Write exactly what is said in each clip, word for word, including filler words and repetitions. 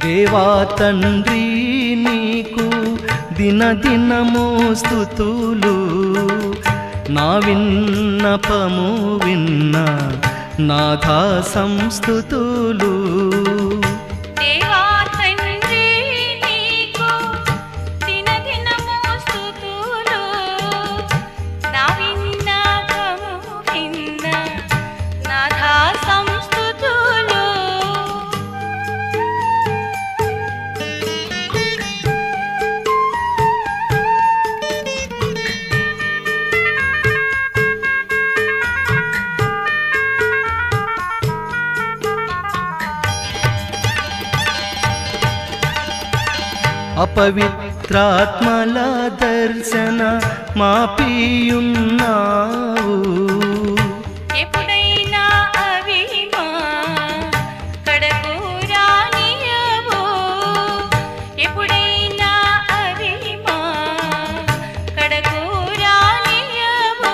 దేవా తండ్రి నీకు దినదినము స్తుతులు, నా విన్నపము విన్న నాథా సంస్తుతులు. దేవా తండ్రి నీకు దినదినము స్తుతులు, నా విన్నపము విన్న నాథా సంస్తుతులు. అపవిత్రాత్మల దర్శన మాపియున్నావు, ఎప్పుడైనా అవి మా కడకు రానియవు, ఎప్పుడైనా అవి మా కడకు రానియవు.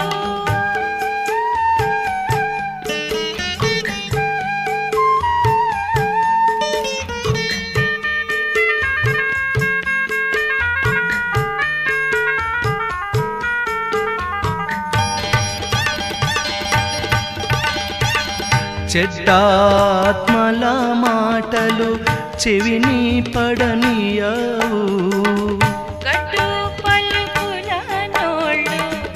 చెడ్డాత్మల మాటలు చెవిని పడనీయవు, గడ్డు పలుకుల నోళ్ళు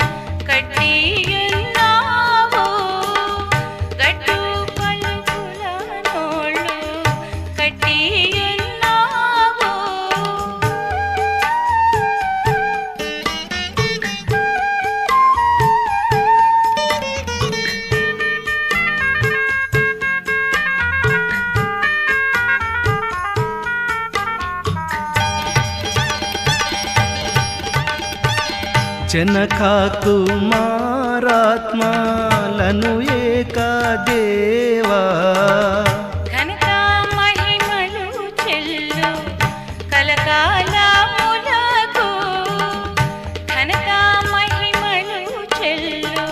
కట్టియున్నావు, గడ్డు పలుకుల నోళ్ళు కట్టియున్నావు. జనక కుమారాత్మలను ఏకదేవా, ఘనత మహిమలు చెల్లు కలకాలములకు, ఘనత మహిమలు చెల్లు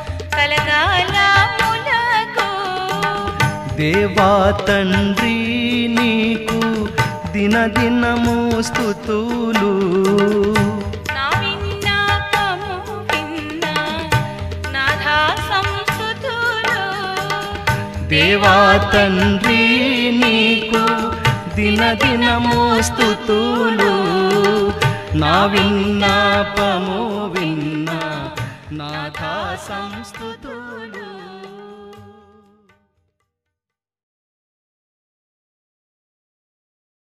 కలకాలములకు. దేవా తండ్రి నీకు దినదినము స్తుతులు, నా విన్నపము విన్న నాథా సంస్తుతులు. దేవా తండ్రి నీకు దినదినము స్తుతులు, నా విన్నపము విన్న నాథా సంస్తుతులు.